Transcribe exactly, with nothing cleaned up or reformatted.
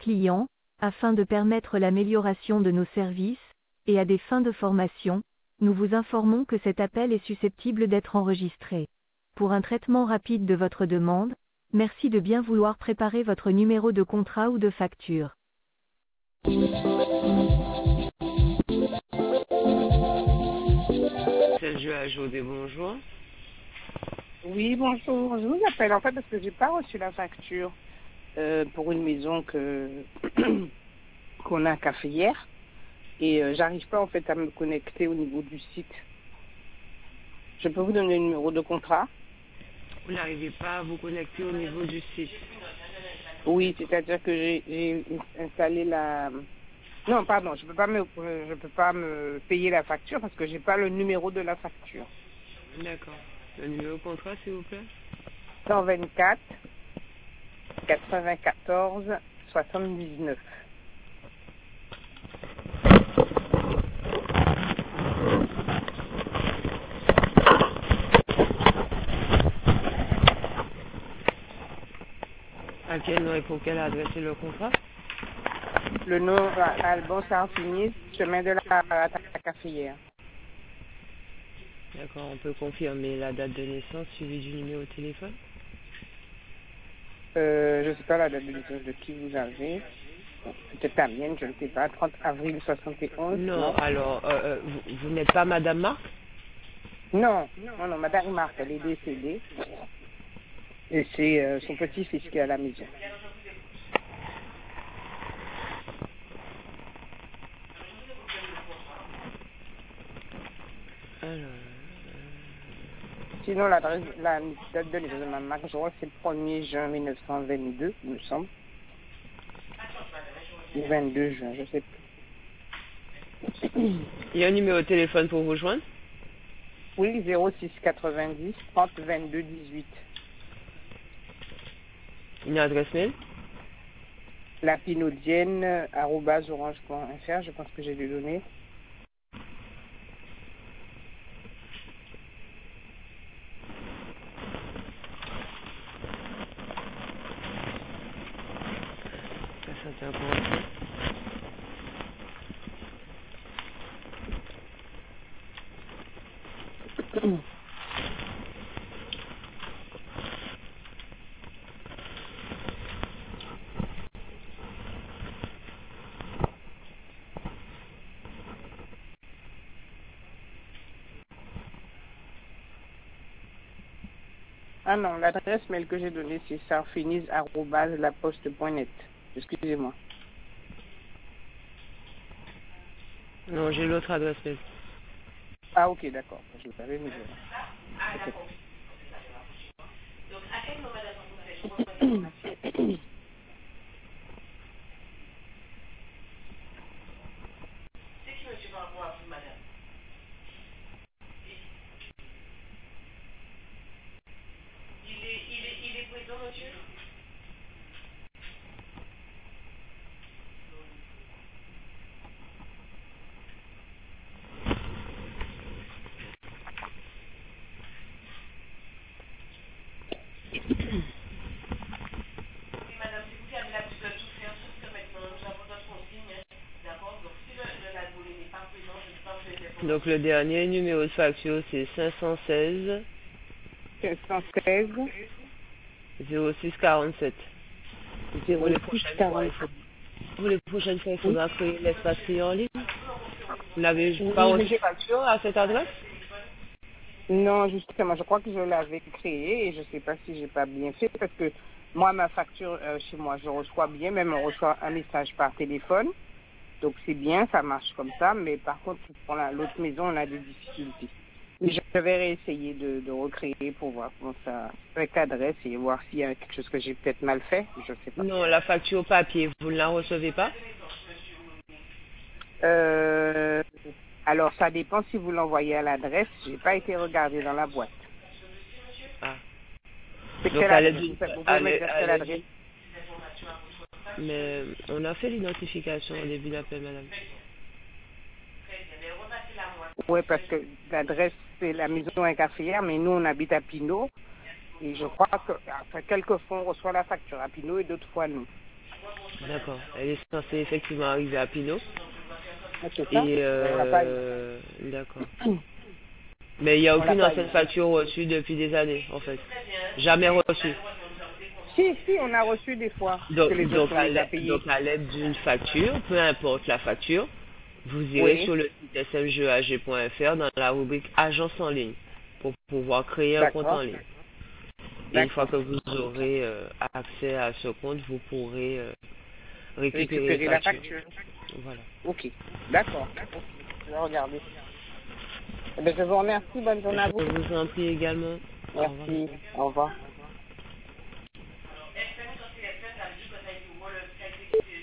clients, afin de permettre l'amélioration de nos services, et à des fins de formation, nous vous informons que cet appel est susceptible d'être enregistré. Pour un traitement rapide de votre demande, merci de bien vouloir préparer votre numéro de contrat ou de facture. Sergio Ajodé, bonjour. Oui, bonjour. Je vous appelle en fait parce que j'ai pas reçu la facture euh, pour une maison que qu'on a café hier et euh, j'arrive pas en fait à me connecter au niveau du site. Je peux vous donner le numéro de contrat? Vous n'arrivez pas à vous connecter au niveau du site? Oui, c'est-à-dire que j'ai j'ai installé la. Non, pardon, je peux pas me je peux pas me payer la facture parce que j'ai pas le numéro de la facture. D'accord. Le numéro de contrat, s'il vous plaît? cent vingt-quatre quatre-vingt-quatorze soixante-dix-neuf. À quel nom et pour quelle adresse est le contrat? Le nom Alban Sarfinis, chemin de la, la caféière. D'accord, on peut confirmer la date de naissance suivie du numéro de téléphone? Euh, je ne sais pas la date de naissance de qui vous avez. Bon, peut-être la mienne, je ne sais pas. trente avril soixante et onze. Non, Non, alors, euh, euh, vous, vous n'êtes pas Madame Marc? non, non, non, Madame Marc, elle est décédée. Et c'est euh, son petit-fils qui est à la maison. Alors, Sinon, l'adresse, la date de naissance de Mme Marc, je crois que c'est le premier juin mille neuf cent vingt-deux, il me semble. Le vingt-deux juin, je sais plus. il y a un numéro de téléphone pour vous joindre? Oui, zéro six quatre-vingt-dix trente vingt-deux dix-huit. Une adresse mail? lapinaudienne arobase orange point f r, je pense que j'ai dû donner. Ça, ça tient compte. Ah non, l'adresse mail que j'ai donnée, c'est sarfinis arobase laposte point net. Excusez-moi. Non, j'ai l'autre adresse mail. Ah ok, d'accord. Je l'avais mis. Okay. Donc le dernier numéro de facture, c'est cinq cent seize cinq cent seize zéro six quarante-sept. zéro six quarante-sept. Pour les prochaines fois, il Oui. faudra créer l'espace client en ligne. Vous n'avez Oui, pas mais reçu de j'ai- facture à cette adresse? Non, justement, je crois que je l'avais créé et je ne sais pas si j'ai pas bien fait parce que moi, ma facture euh, chez moi, je reçois bien, même on reçoit un message par téléphone. Donc c'est bien, ça marche comme ça, mais par contre, pour la- l'autre maison, on a des difficultés. Mais je vais réessayer de, de recréer pour voir comment ça, avec l'adresse et voir s'il y a quelque chose que j'ai peut-être mal fait, je sais pas. Non, la facture papier, vous ne la recevez pas? Euh, alors ça dépend si vous l'envoyez à l'adresse, j'ai pas été regardé dans la boîte. Ah. C'est Donc quelle allez, adresse? Vous vous pouvez me allez, dire quelle allez. adresse? Mais on a fait l'identification au début d'appel, madame. Oui, parce que l'adresse, c'est la maison est caféière, mais nous, on habite à Pinot. Et je crois que, enfin, quelques fois, on reçoit la facture à Pinot et d'autres fois, nous. D'accord. Elle est censée effectivement arriver à Pinot. Ah, c'est ça. Et On l'a pas eu. euh, d'accord. Mais il n'y a On l'a aucune pas ancienne eu. facture reçue depuis des années, en fait. Jamais reçue. Si, si, on a reçu des fois Donc, que les donc, autres on à les a l'aide payés. donc, à l'aide d'une facture, peu importe la facture, vous irez Oui. sur le site s m g a g point f r dans la rubrique Agence en ligne pour pouvoir créer un compte en D'accord. ligne. Et une fois D'accord. que vous aurez euh, accès à ce compte, vous pourrez euh, récupérer les Récupérer la factures. facture. Voilà. Ok. D'accord. Ok. Je vais regarder. Eh bien, je vous remercie. Bonne journée à Je vous. vous en prie également. Au revoir. Merci. Au revoir.